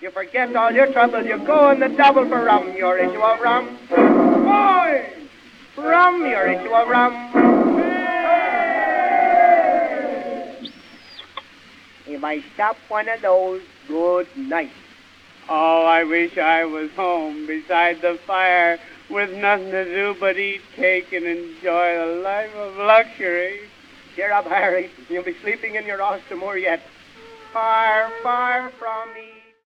You forget all your troubles, you go in the double for rum. You're into a rum. Boy! Rum, you're into a rum. If I stop one of those, good night. Oh, I wish I was home beside the fire with nothing to do but eat cake and enjoy the life of luxury. Cheer up, Harry. You'll be sleeping in your Austin Moor yet. Far, far from me.